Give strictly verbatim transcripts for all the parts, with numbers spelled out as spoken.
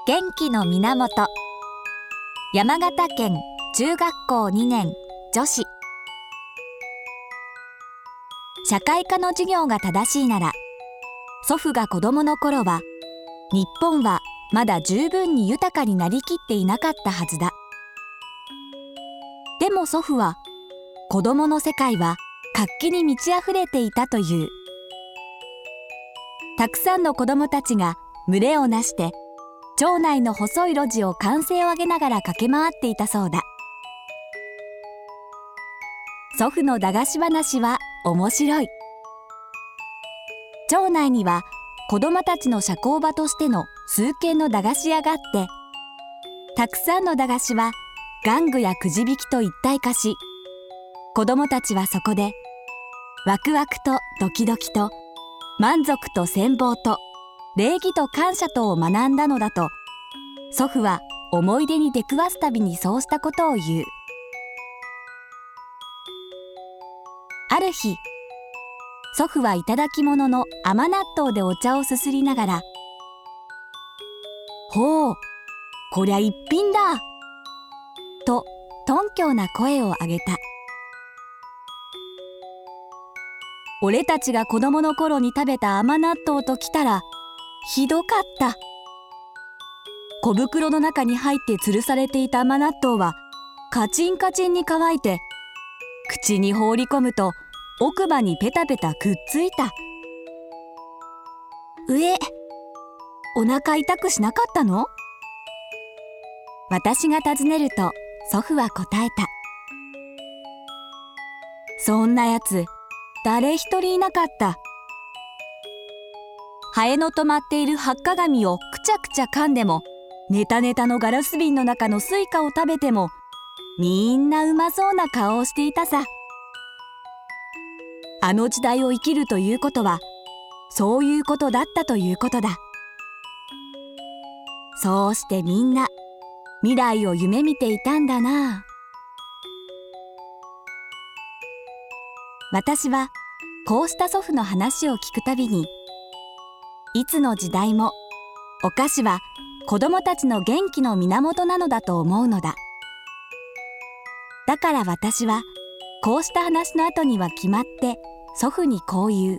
元気の源。山形県中学校にねん女子。社会科の授業が正しいなら、祖父が子供の頃は日本はまだ十分に豊かになりきっていなかったはずだ。でも祖父は子供の世界は活気に満ち溢れていたという。たくさんの子供たちが群れをなして町内の細い路地を歓声を上げながら駆け回っていたそうだ。祖父の駄菓子話は面白い。町内には子供たちの社交場としての数軒の駄菓子屋があって、たくさんの駄菓子は玩具やくじ引きと一体化し、子供たちはそこでワクワクとドキドキと満足と羨望と礼儀と感謝とを学んだのだと、祖父は思い出に出くわすたびにそうしたことを言う。ある日、祖父は頂き物の甘納豆でお茶をすすりながら、ほう、こりゃ一品だと頓強な声を上げた。俺たちが子供の頃に食べた甘納豆ときたらひどかった。小袋の中に入って吊るされていた甘納豆はカチンカチンに乾いて、口に放り込むと奥歯にペタペタくっついた。うえ、お腹痛くしなかったの？私が尋ねると祖父は答えた。そんなやつ誰一人いなかった。ハエの止まっている発火紙をくちゃくちゃ噛んでも、ネタネタのガラス瓶の中のスイカを食べても、みんなうまそうな顔をしていたさ。あの時代を生きるということは、そういうことだったということだ。そうしてみんな未来を夢見ていたんだな。私はこうした祖父の話を聞くたびに、いつの時代もお菓子は子供たちの元気の源なのだと思うのだ。だから私はこうした話の後には決まって祖父にこう言う。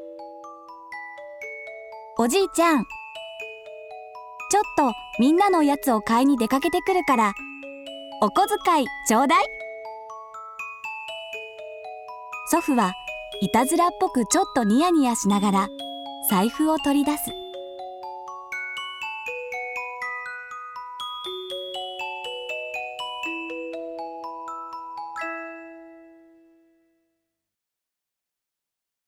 おじいちゃん、ちょっとみんなのおやつを買いに出かけてくるから、お小遣いちょうだい。祖父はいたずらっぽくちょっとニヤニヤしながら財布を取り出す。